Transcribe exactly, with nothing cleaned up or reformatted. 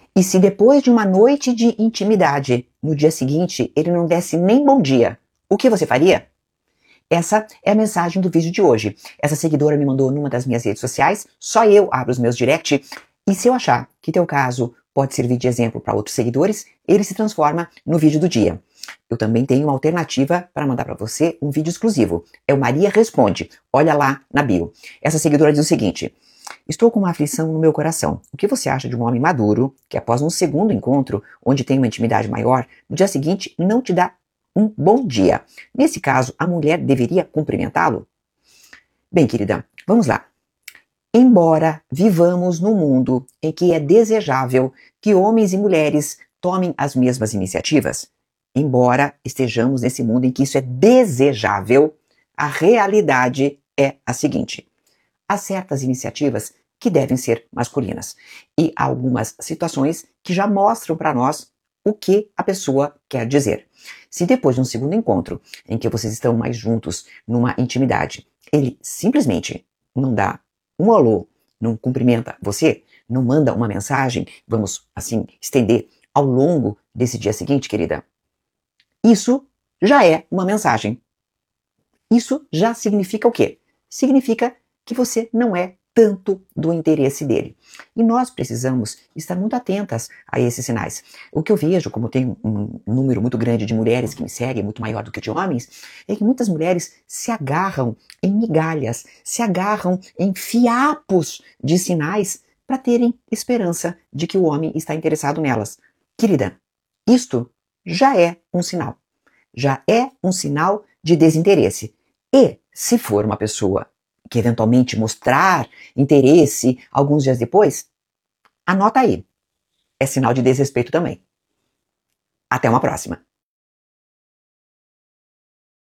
E se depois de uma noite de intimidade, no dia seguinte, ele não desse nem bom dia, o que você faria? Essa é a mensagem do vídeo de hoje. Essa seguidora me mandou numa das minhas redes sociais, só eu abro os meus direct, e se eu achar que teu caso pode servir de exemplo para outros seguidores, ele se transforma no vídeo do dia. Eu também tenho uma alternativa para mandar para você um vídeo exclusivo. É o Maria Responde. Olha lá na bio. Essa seguidora diz o seguinte: estou com uma aflição no meu coração. O que você acha de um homem maduro que, após um segundo encontro, onde tem uma intimidade maior, no dia seguinte não te dá um bom dia? Nesse caso, a mulher deveria cumprimentá-lo? Bem, querida, vamos lá. Embora vivamos num mundo em que é desejável que homens e mulheres tomem as mesmas iniciativas, embora estejamos nesse mundo em que isso é desejável, a realidade é a seguinte: há certas iniciativas que devem ser masculinas e há algumas situações que já mostram para nós o que a pessoa quer dizer. Se depois de um segundo encontro, em que vocês estão mais juntos, numa intimidade, ele simplesmente não dá um alô, não cumprimenta você, não manda uma mensagem, vamos assim estender ao longo desse dia seguinte, querida, isso já é uma mensagem. Isso já significa o quê? Significa que você não é tanto do interesse dele. E nós precisamos estar muito atentas a esses sinais. O que eu vejo, como tem um número muito grande de mulheres que me seguem, muito maior do que de homens, é que muitas mulheres se agarram em migalhas, se agarram em fiapos de sinais para terem esperança de que o homem está interessado nelas. Querida, isto já é um sinal. Já é um sinal de desinteresse. E, se for uma pessoa que eventualmente mostrar interesse alguns dias depois, anota aí. É sinal de desrespeito também. Até uma próxima.